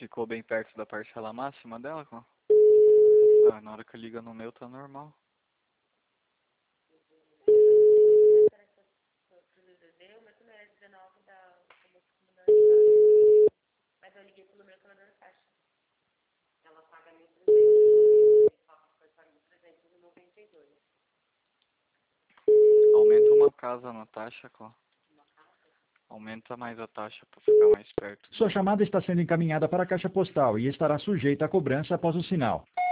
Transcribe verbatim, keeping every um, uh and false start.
ficou bem perto da parcela máxima dela, Cló? Ah, na hora que liga no meu tá normal. Mas eu liguei pelo meu contador caixa. Ela paga mil trezentos e noventa e dois. Aumenta uma casa na taxa, Cló. Aumenta mais a taxa pra ficar mais perto. Sua chamada está sendo encaminhada para a caixa postal e estará sujeita a cobrança após o sinal.